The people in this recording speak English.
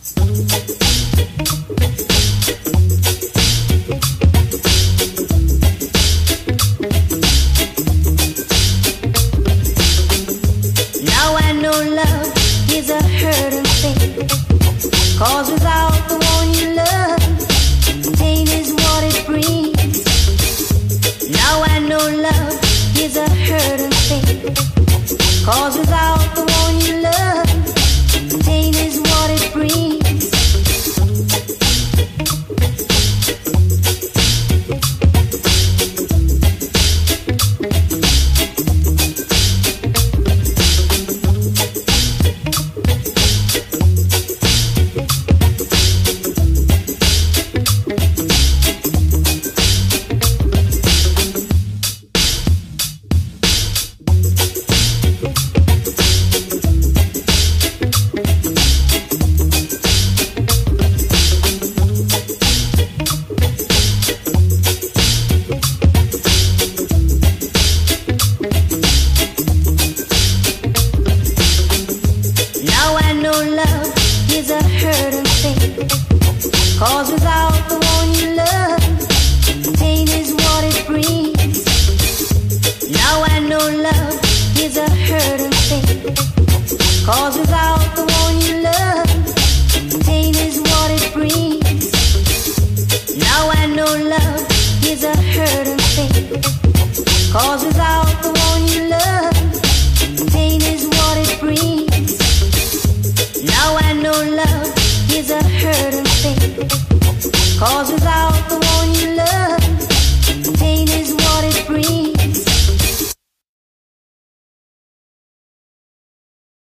Now I know love is a hurting thing, 'cause without the one you love, pain is what it brings. Now I know love is a hurting thing, 'cause without the one you love, pain is what it brings. Cause without